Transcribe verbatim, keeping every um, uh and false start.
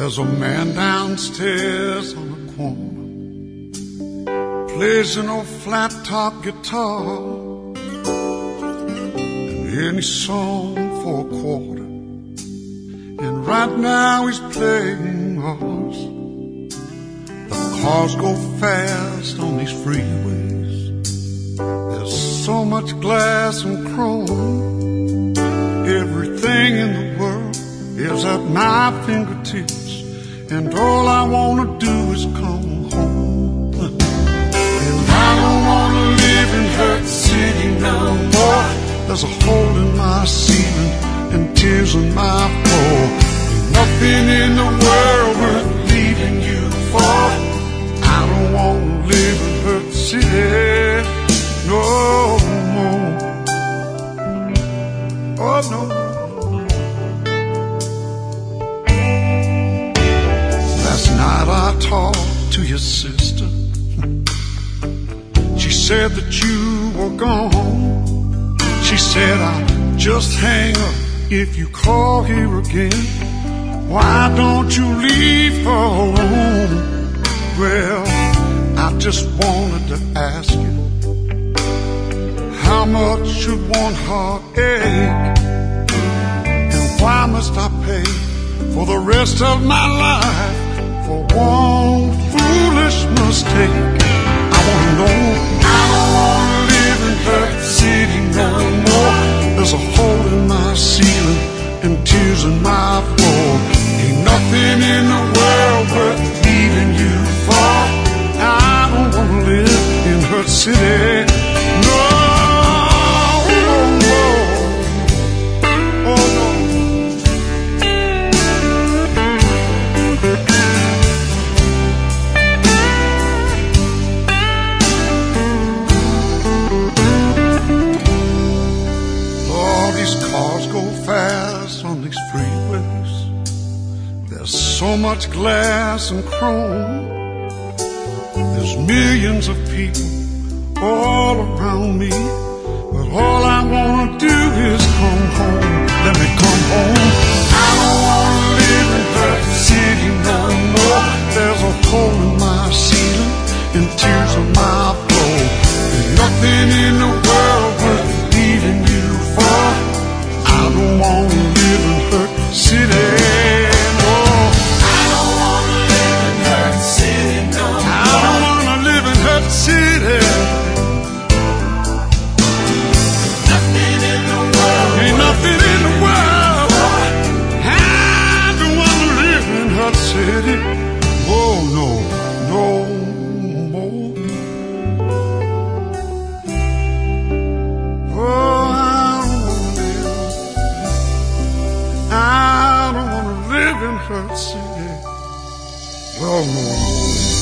There's a man downstairs on the corner, plays an old flat top guitar, and any song for a quarter. And right now he's playing us. The cars go fast on these freeways. There's so much glass and chrome. Everything in the world is at my fingertips, and all I wanna do is come home. And I don't wanna live in Hurt City no more. There's a hole in my ceiling and tears in my floor. Ain't nothing in the world worth leaving you for. I don't wanna live in Hurt City no more. Oh no. Last night I talked to your sister. She said that you were gone. She said I'll just hang up if you call here again. Why don't you leave her alone? Well, I just wanted to ask you, how much should one heartache? And why must I pay for the rest of my life for one foolish mistake? I wanna know. I don't wanna live in Hurt City no more. There's a hole in my ceiling and tears in my floor. Ain't nothing in the world worth leaving you for. I don't wanna live in Hurt City no. Cars go fast on these freeways. There's so much glass and chrome. There's millions of people all around me, but all I wanna do is come home. Let me come home. I don't wanna live in Hurt City no more. There's a hole in my ceiling and tears on my floor. There's nothing in the world worth leaving you for. I don't wanna live in Hurt City no. I don't wanna live in Hurt City no more. I don't wanna live in Hurt City. Nothing in the world. Ain't nothing in the world. I don't wanna live in Hurt City. Oh no, no more. Oh, I don't wanna live in Hurt City. Oh no.